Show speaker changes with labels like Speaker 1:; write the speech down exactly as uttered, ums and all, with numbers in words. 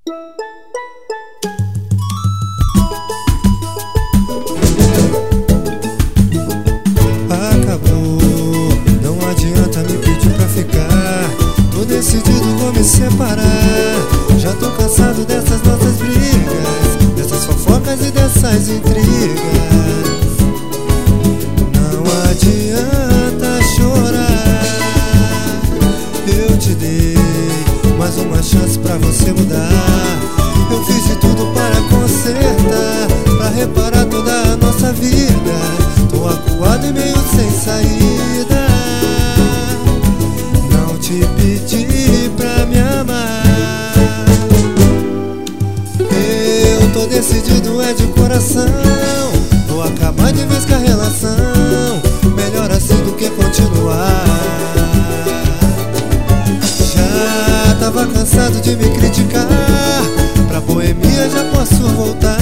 Speaker 1: Acabou, não adianta me pedir pra ficar. Tô decidido, vou me separar. Já tô cansado dessas nossas brigas, dessas fofocas e dessas intrigas. Não adianta chorar. Eu te dei mais uma chance pra você mudar. Eu fiz de tudo para consertar, pra reparar toda a nossa vida. Tô acuado e meio sem saída. Não te pedi pra me amar. Eu tô decidido, é de coração. Vou acabar de vez com a relação. Melhor assim do que continuar. Já tava cansado de me criticar. Pra boemia já posso voltar.